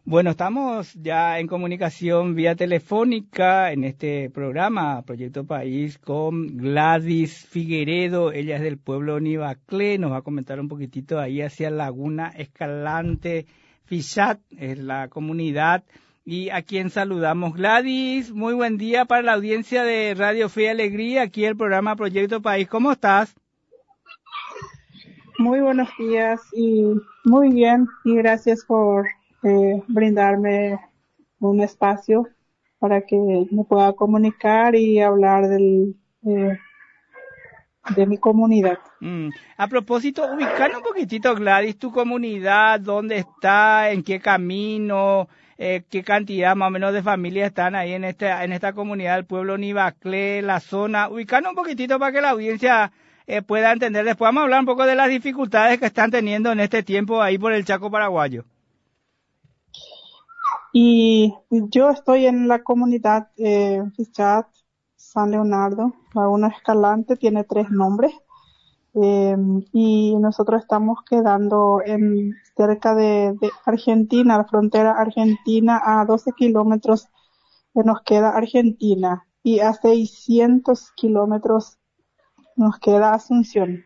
Bueno, estamos ya en comunicación vía telefónica en este programa, Proyecto País, con Gladys Figueredo. Ella es del pueblo Nivaclé, nos va a comentar un poquitito ahí hacia Laguna Escalante, Fichat, es la comunidad, y a quien saludamos. Gladys, muy buen día para la audiencia de Radio Fe y Alegría, aquí el programa Proyecto País. ¿Cómo estás? Muy buenos días y muy bien, y gracias por brindarme un espacio para que me pueda comunicar y hablar de mi comunidad. A propósito, ubicar un poquitito, Gladys, tu comunidad, dónde está, en qué camino, qué cantidad más o menos de familias están ahí en esta comunidad del pueblo Nivaclé, la zona. Ubicar un poquitito para que la audiencia pueda entender. Después vamos a hablar un poco de las dificultades que están teniendo en este tiempo ahí por el Chaco paraguayo. Y yo estoy en la comunidad Fichat, San Leonardo, Laguna Escalante, tiene 3 nombres. Y nosotros estamos quedando cerca de Argentina, la frontera argentina, a 12 kilómetros nos queda Argentina y a 600 kilómetros nos queda Asunción.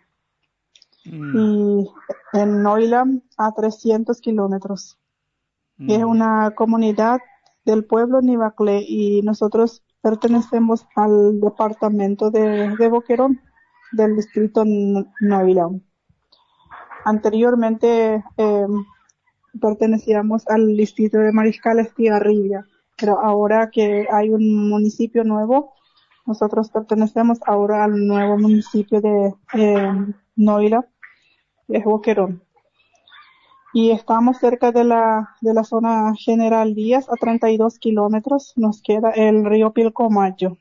Y en Noilam a 300 kilómetros. Es una comunidad del pueblo Nivaclé y nosotros pertenecemos al departamento de Boquerón, del distrito Noilam. Anteriormente pertenecíamos al distrito de Mariscal Estigarribia, pero ahora que hay un municipio nuevo, nosotros pertenecemos ahora al nuevo municipio de Noilam, que es Boquerón. Y estamos cerca de la zona General Díaz, a 32 kilómetros nos queda el río Pilcomayo.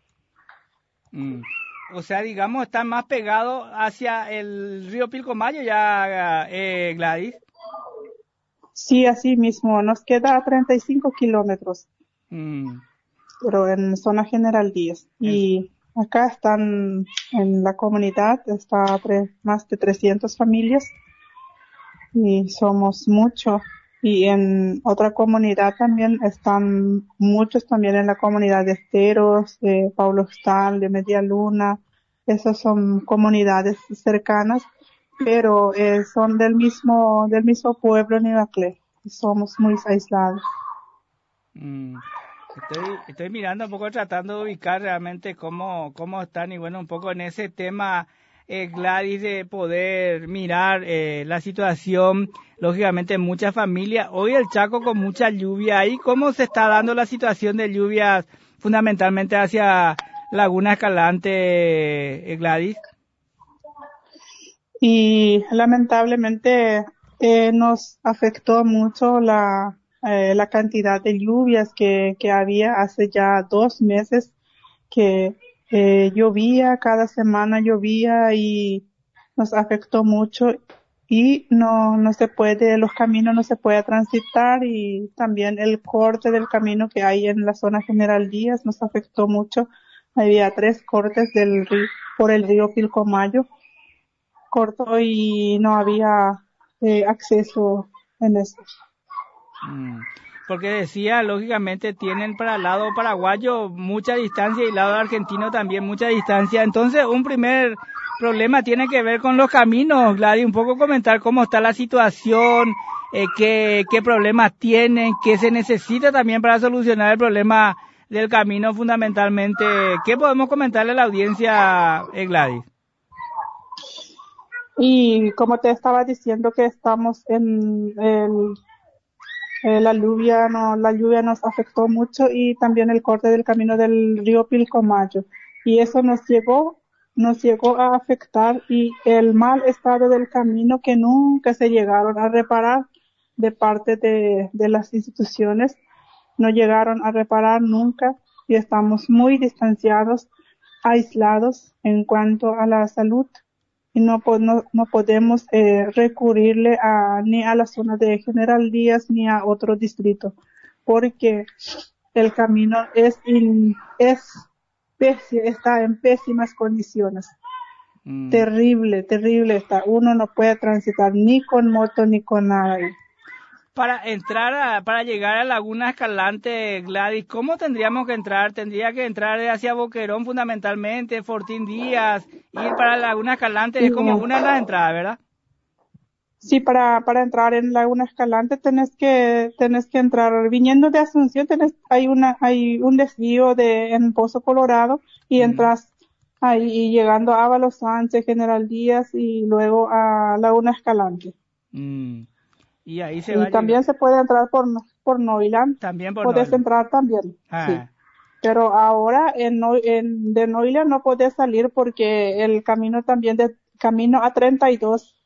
O sea, digamos, está más pegado hacia el río Pilcomayo ya, Gladys. Sí, así mismo, nos queda a 35 kilómetros, pero en zona General Díaz. Y acá están, en la comunidad, está más de 300 familias y somos muchos. Y en otra comunidad también están muchos, también en la comunidad de Esteros, de Paulo Hostal, de Media Luna. Esas son comunidades cercanas, pero son del mismo pueblo Nivaclé. Somos muy aislados. Estoy mirando un poco, tratando de ubicar realmente cómo están, y bueno, un poco en ese tema, Gladys, de poder mirar la situación, lógicamente en muchas familias. Hoy el Chaco con mucha lluvia ahí, ¿cómo se está dando la situación de lluvias fundamentalmente hacia Laguna Escalante, Gladys? Y lamentablemente nos afectó mucho la cantidad de lluvias que había hace ya 2 meses, que llovía, cada semana llovía y nos afectó mucho, y no se puede, los caminos no se puede transitar, y también el corte del camino que hay en la zona General Díaz nos afectó mucho. Había 3 cortes por el río Pilcomayo, corto, y no había acceso en eso. Porque decía, lógicamente tienen para el lado paraguayo mucha distancia y el lado argentino también mucha distancia. Entonces, un primer problema tiene que ver con los caminos. Gladys, un poco comentar cómo está la situación, qué problemas tienen, qué se necesita también para solucionar el problema del camino fundamentalmente. ¿Qué podemos comentarle a la audiencia, Gladys? Y como te estaba diciendo, que estamos la lluvia nos afectó mucho, y también el corte del camino del río Pilcomayo. Y eso nos llegó a afectar, y el mal estado del camino que nunca se llegaron a reparar de parte de las instituciones, no llegaron a reparar nunca, y estamos muy distanciados, aislados en cuanto a la salud. Y no podemos recurrirle ni a la zona de General Díaz ni a otro distrito, porque el camino está en pésimas condiciones. Terrible está. Uno no puede transitar ni con moto ni con nada. Para llegar a Laguna Escalante, Gladys, ¿cómo tendríamos que entrar? Tendría que entrar hacia Boquerón fundamentalmente, Fortín Díaz, ir para Laguna Escalante, es como una de las entradas, ¿verdad? Sí, para entrar en Laguna Escalante tenés que entrar viniendo de Asunción, hay un desvío en Pozo Colorado y entras ahí llegando a Ábalos Sánchez, General Díaz y luego a Laguna Escalante. Y ahí se va Y a llegar. también se puede entrar por Noiland. También por Podés Noiland. entrar también, sí. Pero ahora de Noiland no podés salir porque el camino también camino a 32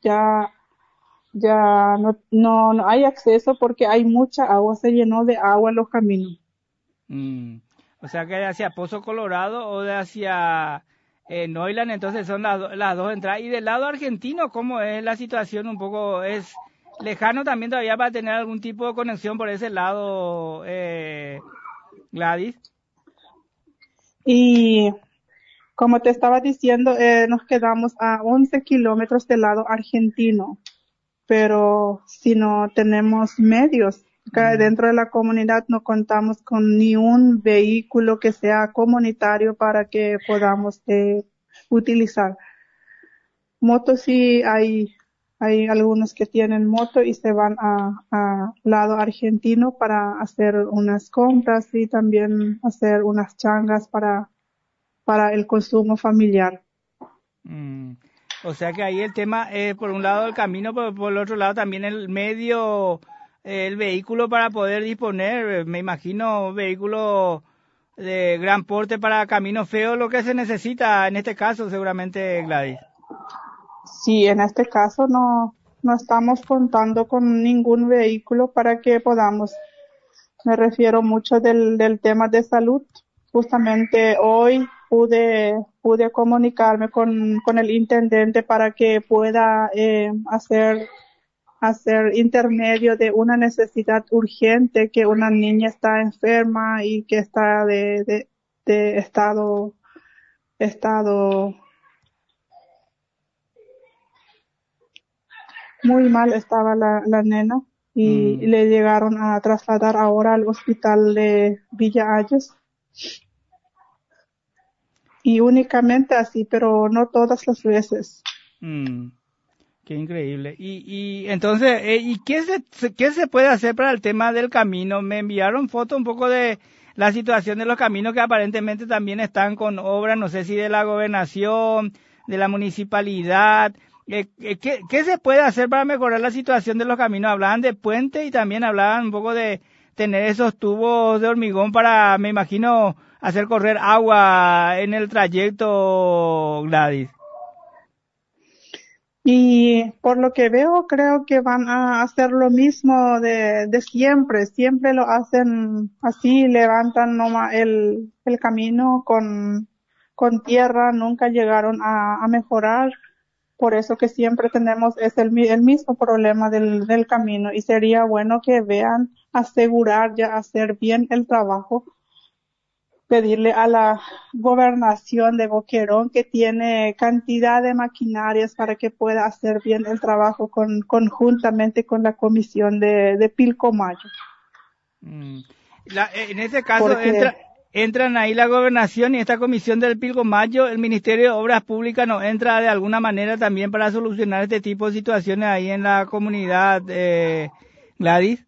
ya no hay acceso porque hay mucha agua, se llenó de agua en los caminos. O sea que de hacia Pozo Colorado o de hacia Noiland, entonces son las dos entradas. Y del lado argentino, ¿cómo es la situación? Un poco es lejano también todavía para tener algún tipo de conexión por ese lado, Gladys. Y como te estaba diciendo, nos quedamos a 11 kilómetros del lado argentino, pero si no tenemos medios, acá dentro de la comunidad no contamos con ni un vehículo que sea comunitario para que podamos utilizar. Motos sí hay algunos que tienen moto y se van a lado argentino para hacer unas compras y también hacer unas changas para el consumo familiar. O sea que ahí el tema es por un lado el camino, pero por el otro lado también el medio, el vehículo para poder disponer, me imagino, vehículo de gran porte para camino feo, lo que se necesita en este caso seguramente, Gladys. Sí, en este caso no estamos contando con ningún vehículo para que podamos. Me refiero mucho del tema de salud. Justamente hoy pude comunicarme con el intendente para que pueda hacer intermedio de una necesidad urgente, que una niña está enferma y que está de estado muy mal estaba la nena y le llegaron a trasladar ahora al hospital de Villa Ayos. Y únicamente así, pero no todas las veces. Qué increíble. Y entonces, ¿y qué se puede hacer para el tema del camino? Me enviaron fotos un poco de la situación de los caminos que aparentemente también están con obras, no sé si de la gobernación, de la municipalidad. ¿Qué se puede hacer para mejorar la situación de los caminos? Hablaban de puente y también hablaban un poco de tener esos tubos de hormigón para, me imagino, hacer correr agua en el trayecto, Gladys. Y por lo que veo, creo que van a hacer lo mismo de siempre. Siempre lo hacen así, levantan nomás el camino con tierra, nunca llegaron a mejorar. Por eso que siempre tenemos el mismo problema del camino y sería bueno que vean asegurar ya hacer bien el trabajo, pedirle a la gobernación de Boquerón que tiene cantidad de maquinarias para que pueda hacer bien el trabajo conjuntamente con la comisión de Pilcomayo. En ese caso entran ahí la gobernación y esta comisión del Pilcomayo, el Ministerio de Obras Públicas no entra de alguna manera también para solucionar este tipo de situaciones ahí en la comunidad, Gladys.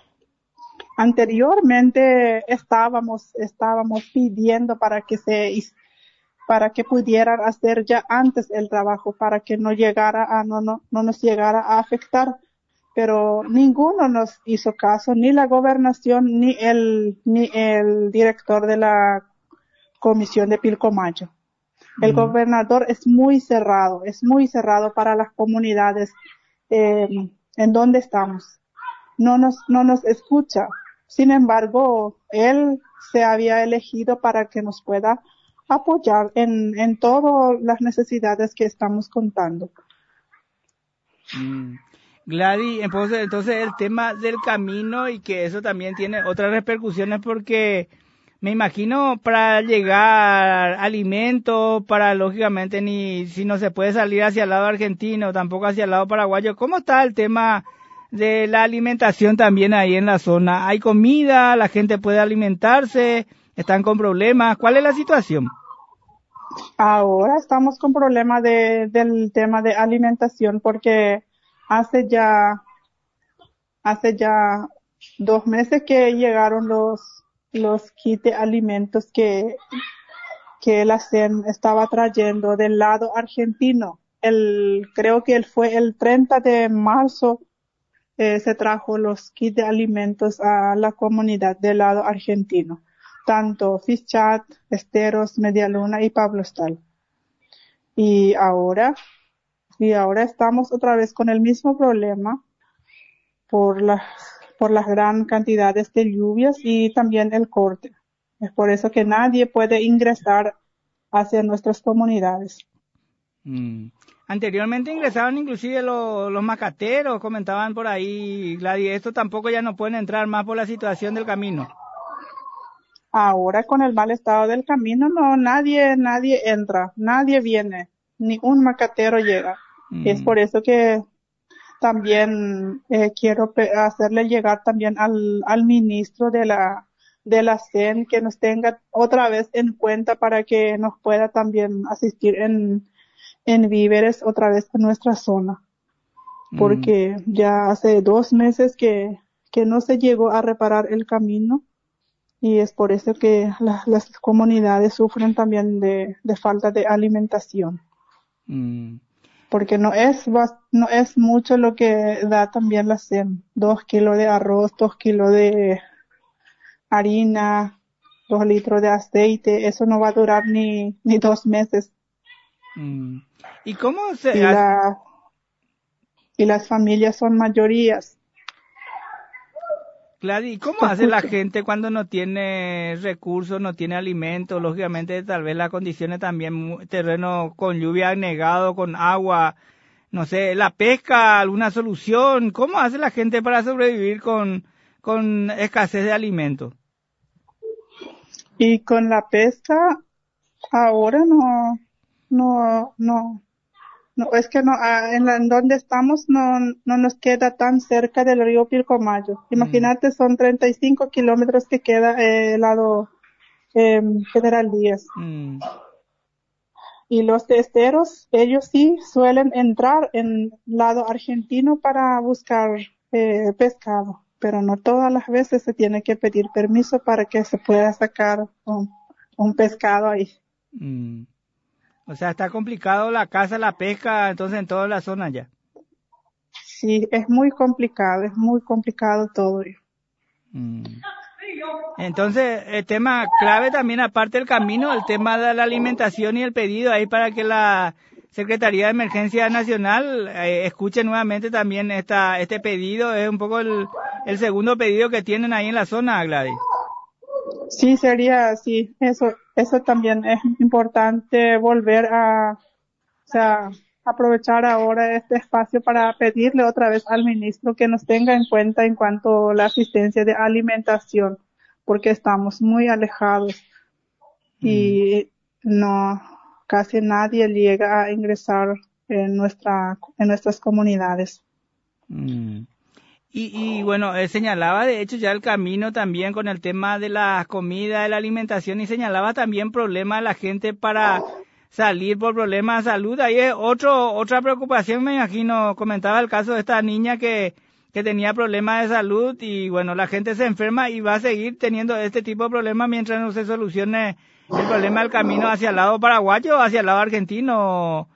Anteriormente estábamos pidiendo para que pudieran hacer ya antes el trabajo, para que no nos llegara a afectar, pero ninguno nos hizo caso, ni la gobernación, ni el director de la comisión de Pilcomayo. El gobernador es muy cerrado para las comunidades en donde estamos. No nos escucha. Sin embargo, él se había elegido para que nos pueda apoyar en todas las necesidades que estamos contando. Gladys, entonces el tema del camino y que eso también tiene otras repercusiones porque me imagino para llegar alimentos, para lógicamente ni si no se puede salir hacia el lado argentino, tampoco hacia el lado paraguayo. ¿Cómo está el tema de la alimentación también ahí en la zona? ¿Hay comida? ¿La gente puede alimentarse? ¿Están con problemas? ¿Cuál es la situación? Ahora estamos con problemas del tema de alimentación porque hace ya, hace ya 2 meses que llegaron los kits de alimentos que la CEN estaba trayendo del lado argentino. Creo que fue el 30 de marzo, se trajo los kits de alimentos a la comunidad del lado argentino, tanto Fischat, Esteros, Medialuna y Pablo Stal. Y ahora, estamos otra vez con el mismo problema por las gran cantidades de lluvias y también el corte. Es por eso que nadie puede ingresar hacia nuestras comunidades. Anteriormente ingresaban inclusive los macateros, comentaban por ahí, Gladys, esto tampoco ya no pueden entrar más por la situación del camino. Ahora con el mal estado del camino, no, nadie entra, nadie viene, ni un macatero llega. Es por eso que también quiero hacerle llegar también al ministro de la CEN que nos tenga otra vez en cuenta para que nos pueda también asistir en víveres otra vez en nuestra zona. Porque ya hace 2 meses que no se llegó a reparar el camino y es por eso que las comunidades sufren también de falta de alimentación. Porque no es mucho lo que da también la CEN. 2 kilos de arroz, 2 kilos de harina, 2 litros de aceite, eso no va a durar ni 2 meses. ¿Y cómo se y las familias son mayorías. Gladys, ¿y cómo hace la gente cuando no tiene recursos, no tiene alimentos? Lógicamente, tal vez las condiciones también, terreno con lluvia negado, con agua, no sé, la pesca, alguna solución. ¿Cómo hace la gente para sobrevivir con escasez de alimentos? Y con la pesca, ahora no, es que no, en donde estamos no nos queda tan cerca del río Pilcomayo. Imagínate, son 35 kilómetros que queda el lado General Díaz. Y los testeros, ellos sí suelen entrar en lado argentino para buscar pescado, pero no todas las veces se tiene que pedir permiso para que se pueda sacar un pescado ahí. O sea, está complicado la caza, la pesca, entonces en toda la zona ya. Sí, es muy complicado todo. Entonces, el tema clave también, aparte del camino, el tema de la alimentación y el pedido ahí para que la Secretaría de Emergencia Nacional escuche nuevamente también este pedido. Es un poco el segundo pedido que tienen ahí en la zona, Gladys. Sí, sí, eso también es importante volver aprovechar ahora este espacio para pedirle otra vez al ministro que nos tenga en cuenta en cuanto a la asistencia de alimentación, porque estamos muy alejados y casi nadie llega a ingresar en nuestras comunidades. Y bueno, señalaba de hecho ya el camino también con el tema de la comida, de la alimentación, y señalaba también problemas de la gente para salir por problemas de salud. Ahí es otra preocupación, me imagino. Comentaba el caso de esta niña que tenía problemas de salud y bueno, la gente se enferma y va a seguir teniendo este tipo de problemas mientras no se solucione el problema del camino hacia el lado paraguayo o hacia el lado argentino,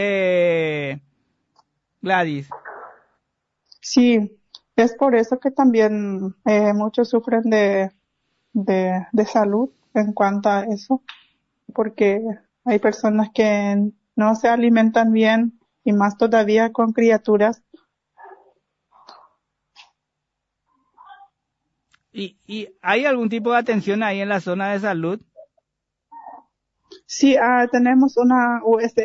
Gladys. Sí, es por eso que también muchos sufren de salud en cuanto a eso, porque hay personas que no se alimentan bien y más todavía con criaturas. ¿Y hay algún tipo de atención ahí en la zona de salud? Sí, tenemos una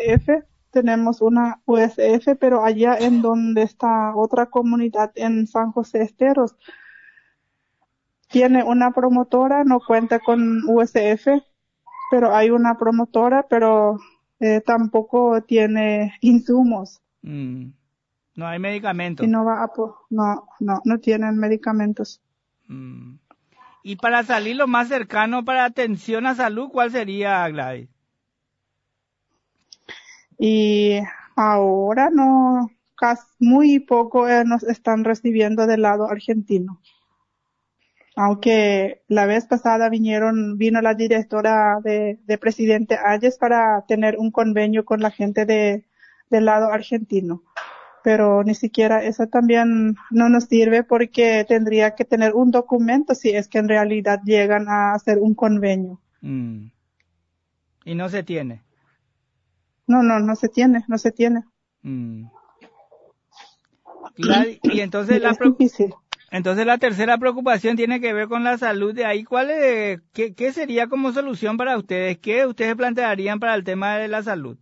USF, pero allá en donde está otra comunidad en San José Esteros, tiene una promotora, no cuenta con USF, pero hay una promotora, pero tampoco tiene insumos. No hay y medicamentos. no va a, no tienen medicamentos. Mm. Y para salir lo más cercano para atención a salud, ¿cuál sería, Gladys? Y ahora no, muy poco nos están recibiendo del lado argentino. Aunque la vez pasada vino la directora de Presidente Hayes para tener un convenio con la gente del lado argentino. Pero ni siquiera eso también no nos sirve porque tendría que tener un documento si es que en realidad llegan a hacer un convenio. Mm. Y no se tiene. No se tiene, no se tiene. Mm. Y entonces Y es difícil. entonces la tercera preocupación tiene que ver con la salud de ahí. ¿Qué sería como solución para ustedes? ¿Qué ustedes plantearían para el tema de la salud?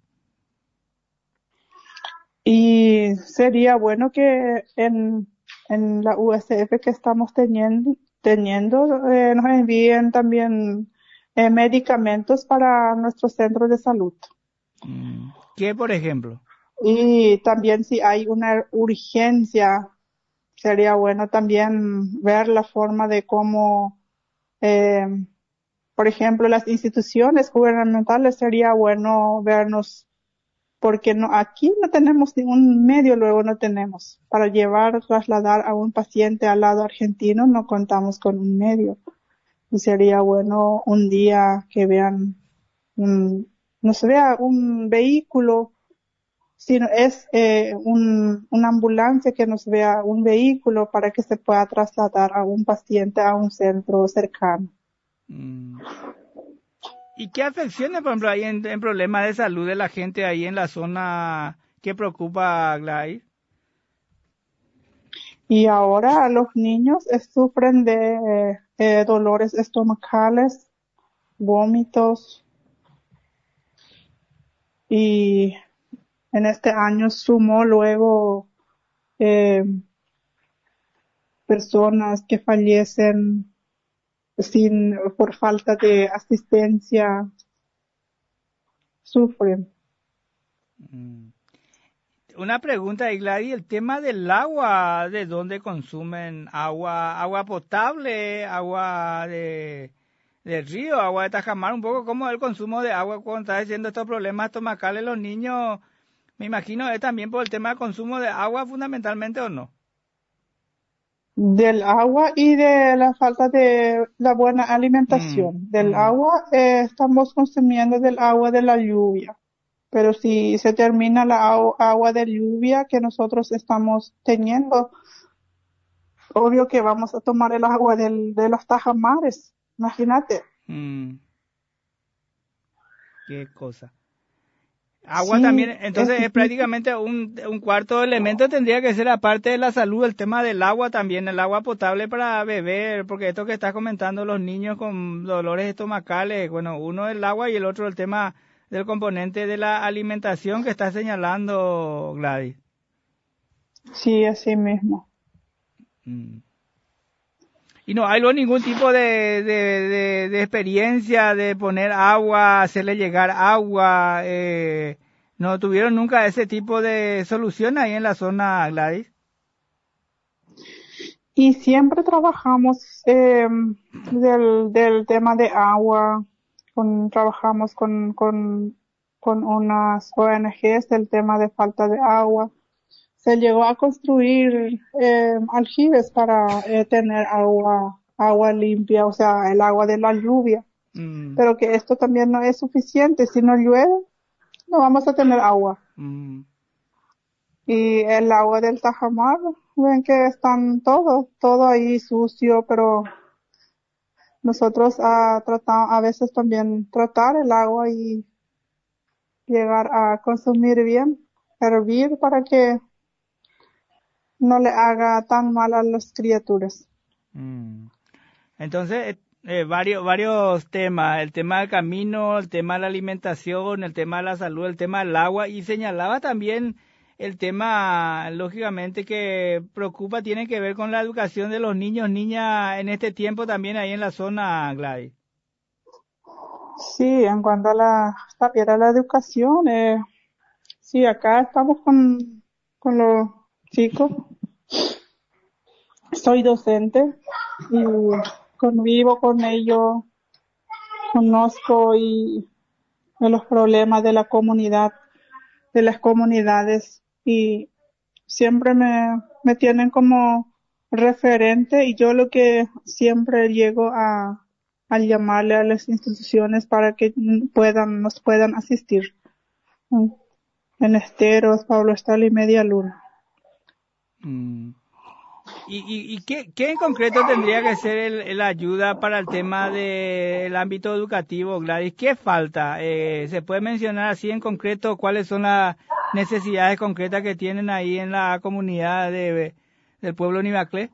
Y sería bueno que en la USF que estamos teniendo nos envíen también medicamentos para nuestros centros de salud. Mm. ¿Qué, por ejemplo? Y también si hay una urgencia, sería bueno también ver la forma de cómo, eh, por ejemplo, las instituciones gubernamentales sería bueno vernos porque no, aquí no tenemos ningún medio, luego no tenemos. Para trasladar a un paciente al lado argentino no contamos con un medio. Y sería bueno un día que vean, no se vea un vehículo, sino es una ambulancia que nos vea un vehículo para que se pueda trasladar a un paciente a un centro cercano. Mm. ¿Y qué afecciones, por ejemplo, hay en problemas de salud de la gente ahí en la zona que preocupa, Gladys? Y ahora los niños sufren de dolores estomacales, vómitos, y en este año sumó luego eh, personas que fallecen por falta de asistencia, sufren. Mm. Una pregunta, Gladys, el tema del agua, ¿de dónde consumen agua? ¿Agua potable, agua de río, agua de tajamar? Un poco cómo es el consumo de agua cuando está diciendo estos problemas estomacales los niños, me imagino es también por el tema del consumo de agua fundamentalmente o no. Del agua y de la falta de la buena Mm, alimentación. Del mm, agua, estamos consumiendo del agua de la lluvia. Pero si se termina la agua de lluvia que nosotros estamos teniendo, obvio que vamos a tomar el agua de los tajamares. Imagínate. mm, qué cosa. Agua también, Sí, es entonces es difícil. prácticamente un cuarto elemento tendría que ser aparte de la salud, el tema del agua también, el agua potable para beber, porque esto que estás comentando los niños con dolores estomacales, bueno, uno el agua y el otro el tema del componente de la alimentación que está señalando Gladys. Sí, así mismo. Mm. Y no hay luego ningún tipo de experiencia de poner agua, hacerle llegar agua. ¿No tuvieron nunca ese tipo de solución ahí en la zona, Gladys? Y siempre trabajamos del tema de agua, trabajamos con unas ONGs del tema de falta de agua. Se llegó a construir aljibes para tener agua limpia, o sea, el agua de la lluvia. Mm, Pero que esto también no es suficiente. Si no llueve, no vamos a tener agua. mm, Y el agua del Tajamar, ven que están todo ahí sucio, pero nosotros tratamos a veces también tratar el agua y llegar a consumir bien, hervir para que no le haga tan mal a las criaturas. mm. Entonces, varios temas, el tema del camino, el tema de la alimentación, el tema de la salud, el tema del agua, y señalaba también el tema, lógicamente, que preocupa, tiene que ver con la educación de los niños, niñas en este tiempo también ahí en la zona, Gladys. Sí, en cuanto a también a la educación, sí, acá estamos con los chicos. Soy docente y convivo con ellos, conozco y de los problemas de la comunidad, de las comunidades, y siempre me tienen como referente, y yo lo que siempre llego a llamarle a las instituciones para que nos puedan asistir en Esteros, Pablo Estal y Media Luna. ¿Y qué en concreto tendría que ser la ayuda para el tema del ámbito educativo, Gladys? ¿Qué falta? ¿Se puede mencionar así en concreto cuáles son las necesidades concretas que tienen ahí en la comunidad del pueblo Nivaclé?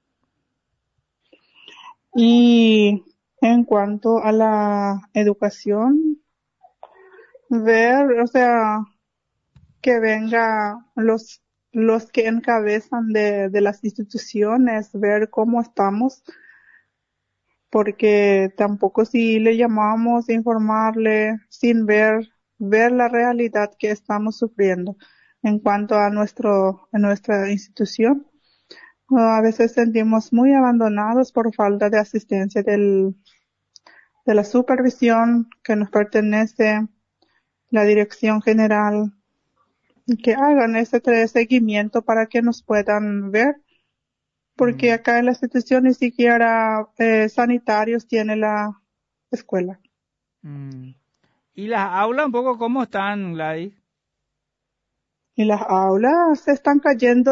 Y en cuanto a la educación, ver, o sea, que venga los que encabezan de las instituciones, ver cómo estamos, porque tampoco si le llamamos, informarle, sin ver la realidad que estamos sufriendo en cuanto a nuestra institución. A veces sentimos muy abandonados por falta de asistencia de la supervisión que nos pertenece, la dirección general, que hagan ese seguimiento para que nos puedan ver, porque acá en la institución ni siquiera sanitarios tiene la escuela. ¿Y las aulas un poco cómo están, Gladys? Y las aulas se están cayendo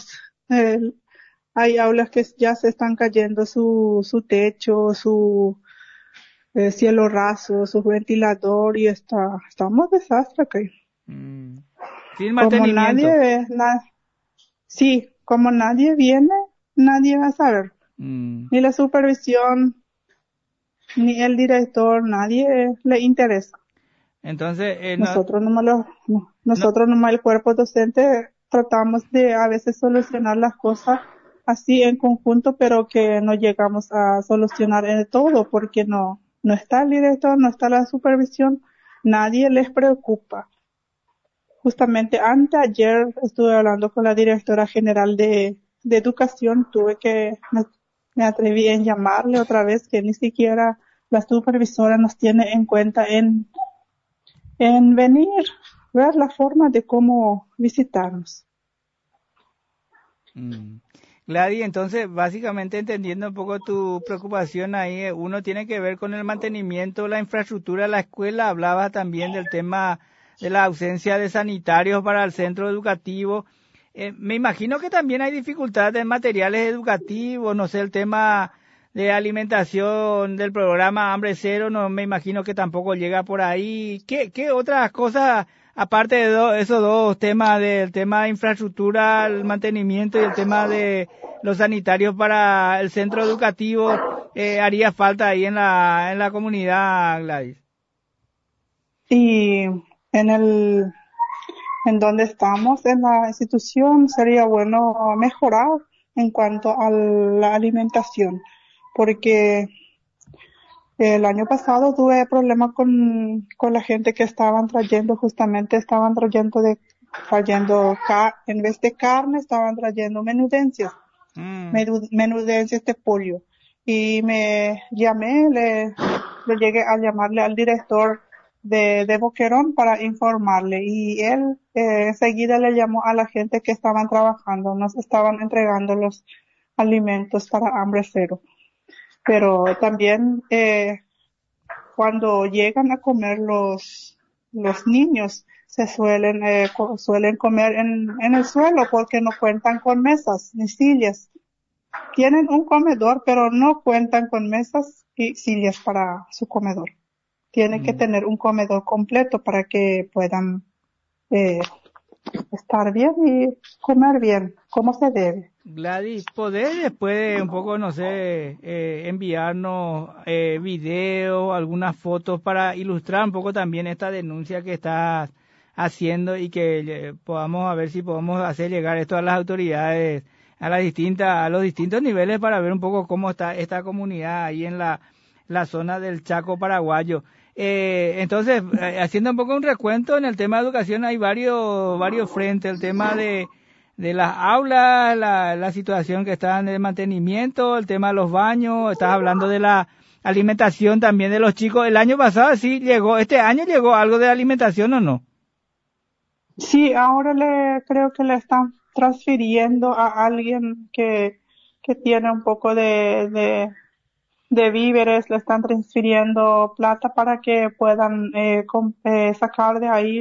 hay aulas que ya se están cayendo su techo, su cielo raso, su ventilador, y estamos desastre acá. Sin mantenimiento. Como nadie viene, nadie va a saber. Ni la supervisión, ni el director, nadie le interesa. Entonces, nosotros nomás el cuerpo docente tratamos de a veces solucionar las cosas así en conjunto, pero que no llegamos a solucionar en todo, porque no está el director, no está la supervisión, nadie les preocupa. Justamente anteayer estuve hablando con la directora general de educación, me atreví a llamarle otra vez, que ni siquiera la supervisora nos tiene en cuenta en venir, ver la forma de cómo visitarnos. Gladys, entonces, básicamente entendiendo un poco tu preocupación ahí, uno tiene que ver con el mantenimiento, la infraestructura de la escuela. Hablaba también del tema de la ausencia de sanitarios para el centro educativo. Me imagino que también hay dificultades en materiales educativos, no sé, el tema de alimentación del programa Hambre Cero, no me imagino que tampoco llega por ahí. ¿Qué otras cosas, aparte de esos dos temas, del tema de infraestructura, el mantenimiento y el tema de los sanitarios para el centro educativo, haría falta ahí en la comunidad, Gladys? Y en donde estamos, en la institución, sería bueno mejorar en cuanto a la alimentación, porque el año pasado tuve problemas con la gente que estaban trayendo en vez de carne, estaban trayendo menudencias de pollo. Y me llamé, le llegué a llamarle al director de Boquerón para informarle, y él enseguida le llamó a la gente que estaban trabajando, nos estaban entregando los alimentos para Hambre Cero. Pero también cuando llegan a comer los niños, suelen comer en el suelo, porque no cuentan con mesas ni sillas. Tienen un comedor, pero no cuentan con mesas y sillas para su comedor. Tienen que tener un comedor completo para que puedan estar bien y comer bien, como se debe. Gladys, ¿podés después un poco, no sé, enviarnos videos, algunas fotos para ilustrar un poco también esta denuncia que estás haciendo, y que podamos a ver si podemos hacer llegar esto a las autoridades, a los distintos niveles, para ver un poco cómo está esta comunidad ahí en la zona del Chaco paraguayo? Entonces, haciendo un poco un recuento en el tema de educación, hay varios frentes, el tema de de las aulas, la situación que está en el mantenimiento, el tema de los baños, estás hablando de la alimentación también de los chicos. El año pasado sí llegó, este año llegó algo de alimentación o no. Sí, ahora creo que le están transfiriendo a alguien que tiene un poco de víveres, le están transfiriendo plata para que puedan sacar de ahí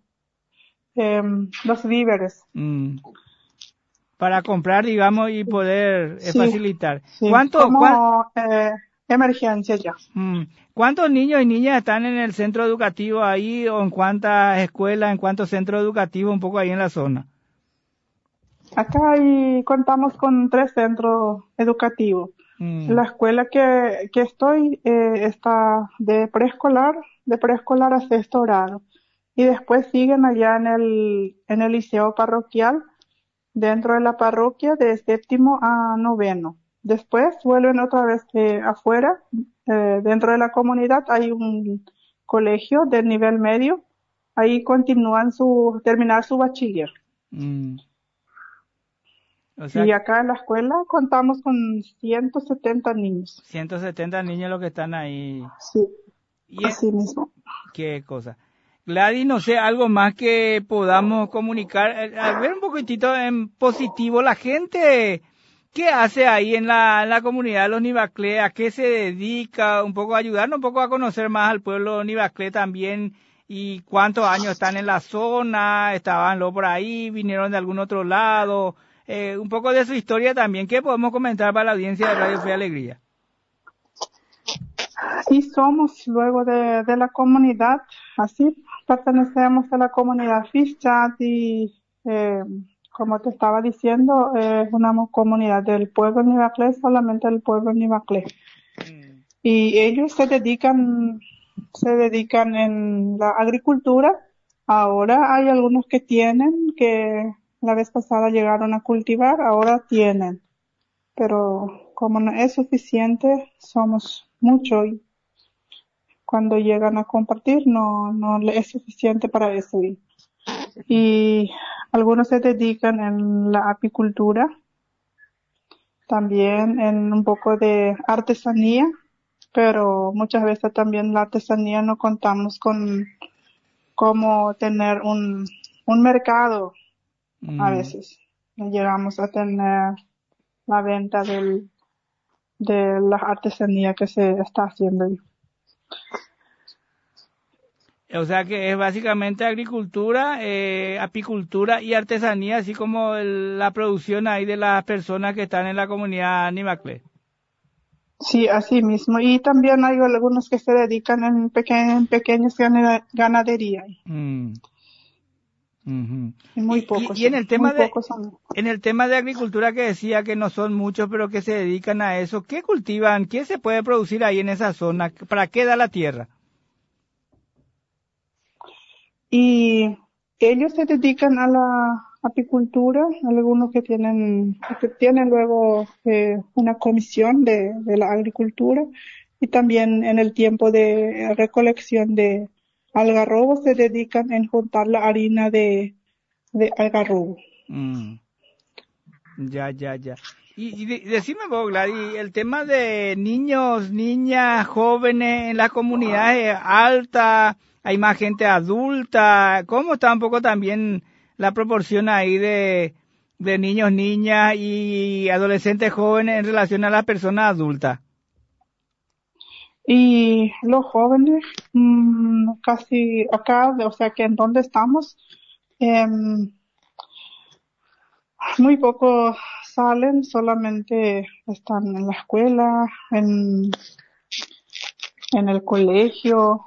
los víveres. Para comprar, digamos, y poder Sí, facilitar. sí, como emergencia ya. ¿Cuántos niños y niñas están en el centro educativo ahí o en cuántas escuelas, en cuántos centros educativos un poco ahí en la zona? Acá contamos con 3 centros educativos. La escuela que estoy está de preescolar a sexto grado. Y después siguen allá en el liceo parroquial, dentro de la parroquia de séptimo a noveno. Después vuelven otra vez afuera, dentro de la comunidad hay un colegio de nivel medio. Ahí continúan terminar su bachiller. O sea, Y acá en la escuela contamos con 170 niños. 170 niños los que están ahí. Sí, así mismo. Qué cosa. Gladys, no sé, algo más que podamos comunicar. A ver un poquitito en positivo, la gente, ¿qué hace ahí en la comunidad de los Nivaclé? ¿A qué se dedica? Un poco a ayudarnos, un poco a conocer más al pueblo Nivaclé también. ¿Y cuántos años están en la zona? ¿Estaban por ahí? ¿Vinieron de algún otro lado? Un poco de su historia también. ¿Qué podemos comentar para la audiencia de Radio Fe y Alegría? Sí, somos luego de la comunidad, así pertenecemos a la comunidad Fischat y como te estaba diciendo, es una comunidad del pueblo Nivaclé, solamente el pueblo Nivaclé. Y ellos se dedican en la agricultura. Ahora hay algunos que la vez pasada llegaron a cultivar, ahora tienen. Pero como no es suficiente, somos muchos y cuando llegan a compartir no le es suficiente para eso. Y algunos se dedican en la apicultura, también en un poco de artesanía, pero muchas veces también la artesanía no contamos con cómo tener un mercado. A veces no llegamos a tener la venta de la artesanía que se está haciendo. O sea que es básicamente agricultura, apicultura y artesanía, así como la producción ahí de las personas que están en la comunidad Nivaclé. Sí, así mismo. Y también hay algunos que se dedican en pequeñas ganaderías. Y muy pocos. Y en el tema son. En el tema de agricultura que decía que no son muchos, pero que se dedican a eso, ¿qué cultivan? ¿Qué se puede producir ahí en esa zona? ¿Para qué da la tierra? Y ellos se dedican a la apicultura, algunos que tienen luego una comisión de la agricultura, y también en el tiempo de recolección de algarrobos se dedican en juntar la harina de algarrobo. Ya. Y decime vos, Gladys, el tema de niños, niñas, jóvenes en las comunidades altas, hay más gente adulta, ¿cómo está un poco también la proporción ahí de niños, niñas y adolescentes jóvenes en relación a las personas adultas? Y los jóvenes, casi acá, o sea que en donde estamos, muy pocos salen, solamente están en la escuela, en el colegio,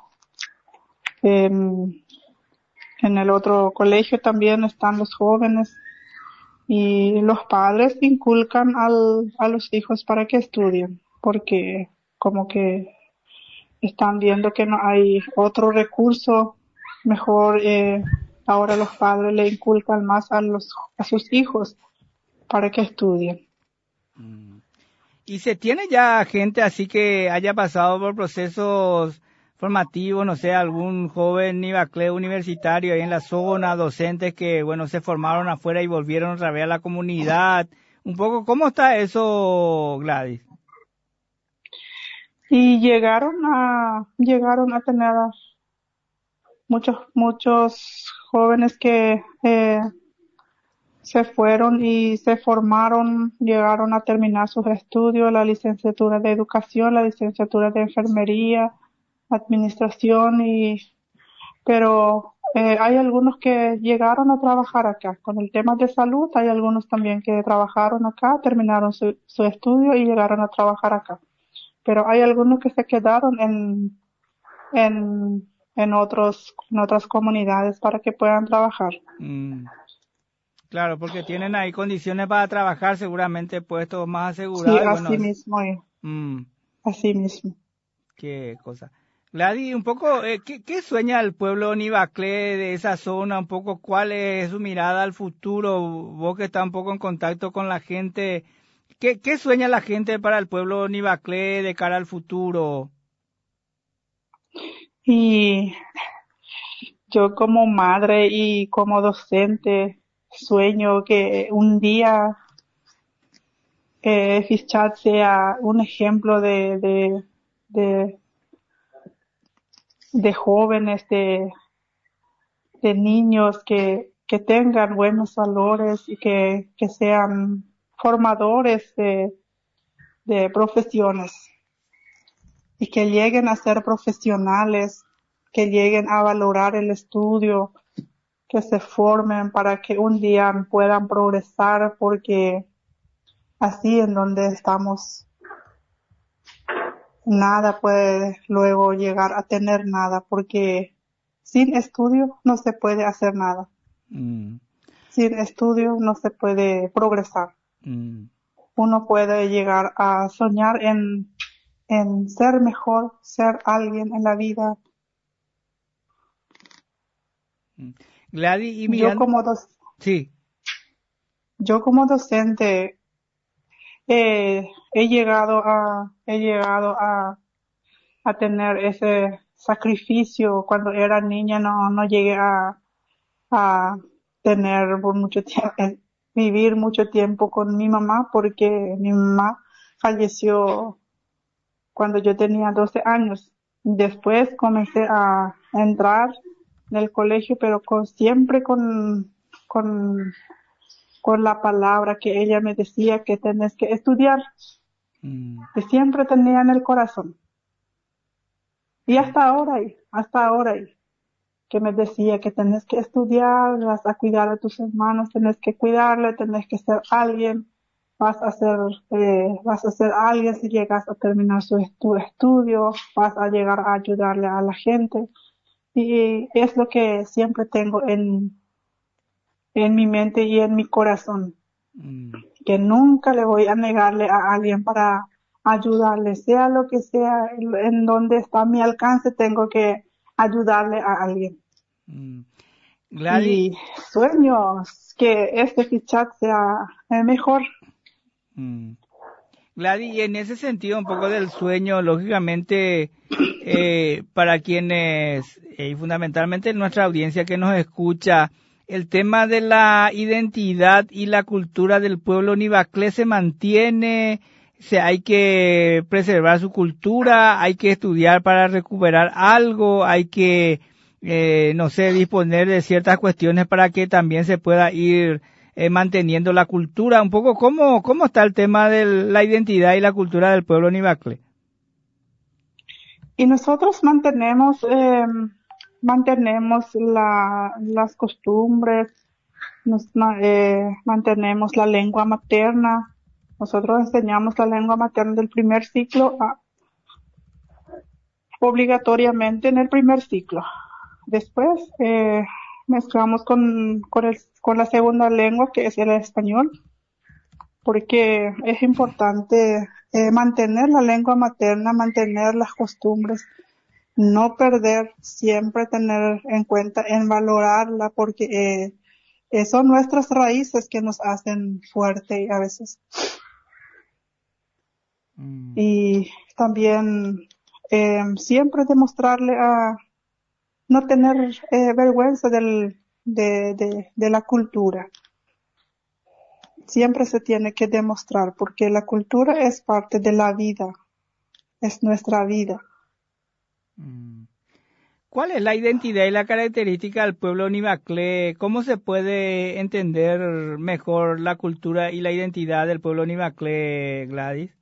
en el otro colegio también están los jóvenes y los padres inculcan a los hijos para que estudien, porque como que están viendo que no hay otro recurso, mejor ahora los padres le inculcan más a sus hijos para que estudien. ¿Y se tiene ya gente así que haya pasado por procesos formativo, no sé, algún joven Nivaclé universitario ahí en la zona, docentes que, bueno, se formaron afuera y volvieron otra vez a la comunidad. Un poco, ¿cómo está eso, Gladys? Y llegaron a tener muchos jóvenes que se fueron y se formaron, llegaron a terminar sus estudios, la licenciatura de educación, la licenciatura de enfermería, administración, pero hay algunos que llegaron a trabajar acá. Con el tema de salud, hay algunos también que trabajaron acá, terminaron su estudio y llegaron a trabajar acá. Pero hay algunos que se quedaron en otras comunidades para que puedan trabajar. Claro, porque tienen ahí condiciones para trabajar, seguramente puestos más Sí, asegurados y bueno, así mismo, así mismo. qué cosa. Gladys, un poco, ¿qué sueña el pueblo Nivaclé de esa zona? Un poco, ¿cuál es su mirada al futuro? Vos que estás un poco en contacto con la gente, ¿qué sueña la gente para el pueblo Nivaclé de cara al futuro? Y yo como madre y como docente sueño que un día Fischat sea un ejemplo de, de jóvenes, de niños que tengan buenos valores y que sean formadores de profesiones y que lleguen a ser profesionales, que lleguen a valorar el estudio, que se formen para que un día puedan progresar, porque así en donde estamos nada puede luego llegar a tener nada, porque sin estudio no se puede hacer nada. Sin estudio no se puede progresar. Uno puede llegar a soñar en ser mejor, ser alguien en la vida. Gladys, y Yo mirando, como, sí. yo como docente he llegado a tener ese sacrificio. Cuando era niña no llegué a tener por mucho tiempo, vivir mucho tiempo con mi mamá, porque mi mamá falleció cuando yo tenía 12 años. Después comencé a entrar en el colegio, pero siempre con, con la palabra que ella me decía que tenés que estudiar, que siempre tenía en el corazón. Y hasta ahora, que me decía que tenés que estudiar, vas a cuidar a tus hermanos, tenés que cuidarle, tenés que ser alguien, vas a ser alguien si llegas a terminar tu estudio, vas a llegar a ayudarle a la gente. Y es lo que siempre tengo en mi mente y en mi corazón, que nunca le voy a negarle a alguien para ayudarle, sea lo que sea, en donde está mi alcance, tengo que ayudarle a alguien. Gladys, Y sueños que este Fichat sea mejor. Gladys, y en ese sentido, un poco del sueño, lógicamente, para quienes, y fundamentalmente nuestra audiencia que nos escucha, el tema de la identidad y la cultura del pueblo Nivaclé se mantiene, hay que preservar su cultura, hay que estudiar para recuperar algo, hay que, no sé, disponer de ciertas cuestiones para que también se pueda ir manteniendo la cultura. Un poco, ¿cómo está el tema de la identidad y la cultura del pueblo Nivaclé? Y nosotros mantenemos las costumbres, mantenemos la lengua materna. Nosotros enseñamos la lengua materna del primer ciclo obligatoriamente en el primer ciclo. Después mezclamos con la segunda lengua, que es el español, porque es importante mantener la lengua materna, mantener las costumbres, no perder, siempre tener en cuenta en valorarla, porque son nuestras raíces que nos hacen fuerte a veces. Y también siempre demostrarle a no tener vergüenza de la cultura. Siempre se tiene que demostrar, porque la cultura es parte de la vida, es nuestra vida. ¿Cuál es la identidad y la característica del pueblo Nivaclé? ¿Cómo se puede entender mejor la cultura y la identidad del pueblo Nivaclé, Gladys?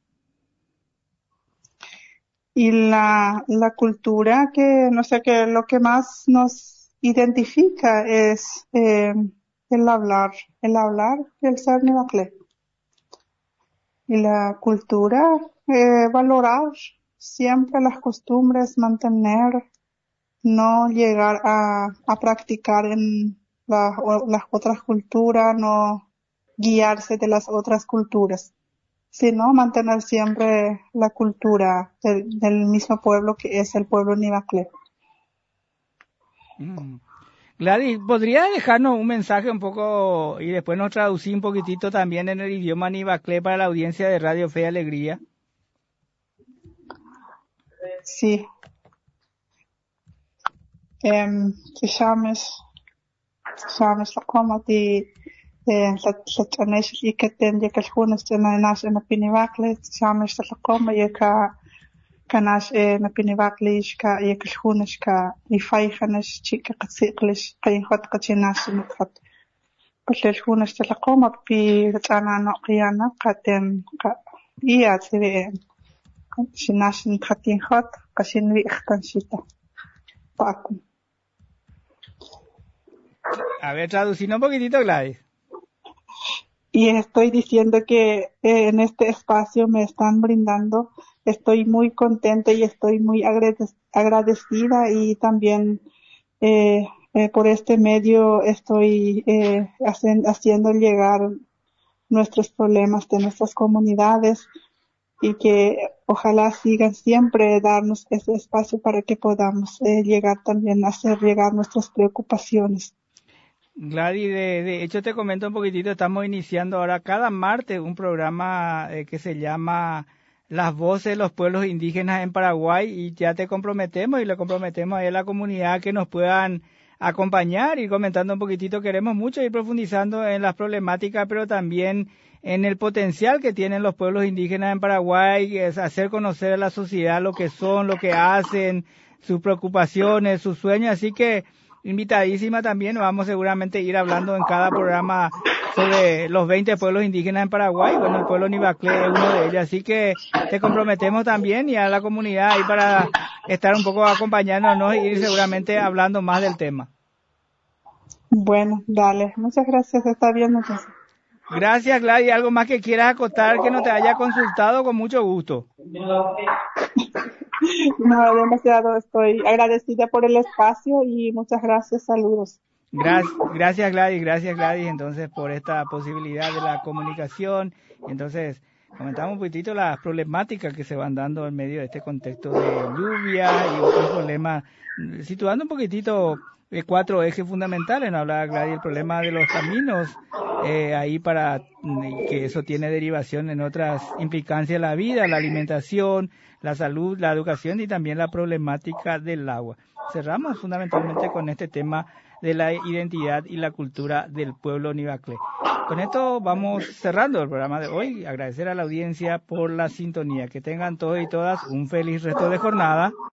Y la cultura que, no sé, que lo que más nos identifica es el hablar del ser Nivaclé. Y la cultura, valorar siempre las costumbres, mantener, no llegar a practicar en las otras culturas, no guiarse de las otras culturas, sino mantener siempre la cultura del mismo pueblo que es el pueblo Nivaclé. Gladys, ¿podría dejarnos un mensaje un poco y después nos traducir un poquitito también en el idioma Nivaclé para la audiencia de Radio Fe y Alegría? Sí. Tixames laqomati tlatlanex iketen yakaljunas nash napinivacli tixames tlaqoma yaka kanash napinivacli xka yakaljunas ka ifaijanas chika qatsiqlish qayhot qachinash nutfat qaleljunas tlaqoma pi tsanano qiyana qaten qa iyatsibe shinash nutfatinjot qashinwi ikhtanshita pakum. A ver, traduciendo un poquitito, Gladys. Y estoy diciendo que en este espacio me están brindando, estoy muy contenta y estoy muy agradecida y también por este medio estoy haciendo llegar nuestros problemas de nuestras comunidades y que ojalá sigan siempre darnos ese espacio para que podamos llegar también a hacer llegar nuestras preocupaciones. Gladys, de hecho te comento un poquitito, estamos iniciando ahora cada martes un programa que se llama Las Voces de los Pueblos Indígenas en Paraguay y ya te comprometemos y le comprometemos a la comunidad que nos puedan acompañar y comentando un poquitito. Queremos mucho ir profundizando en las problemáticas, pero también en el potencial que tienen los pueblos indígenas en Paraguay, es hacer conocer a la sociedad lo que son, lo que hacen, sus preocupaciones, sus sueños, así que invitadísima también, vamos seguramente a ir hablando en cada programa sobre los 20 pueblos indígenas en Paraguay, bueno, el pueblo Nivaclé es uno de ellos, así que te comprometemos también y a la comunidad ahí para estar un poco acompañándonos y ir seguramente hablando más del tema. Bueno, dale, muchas gracias, está bien entonces. Gracias, Gladys, ¿algo más que quieras acotar que no te haya consultado? Con mucho gusto. No, demasiado, estoy agradecida por el espacio y muchas gracias, saludos. Gracias Gladys, entonces por esta posibilidad de la comunicación. Entonces, comentamos un poquitito las problemáticas que se van dando en medio de este contexto de lluvia y otros problemas, situando un poquitito 4 ejes fundamentales. Nos hablaba Gladys el problema de los caminos, ahí para que eso tiene derivación en otras implicancias de la vida, la alimentación, la salud, la educación y también la problemática del agua. Cerramos fundamentalmente con este tema de la identidad y la cultura del pueblo Nivaclé. Con esto vamos cerrando el programa de hoy. Agradecer a la audiencia por la sintonía. Que tengan todos y todas un feliz resto de jornada.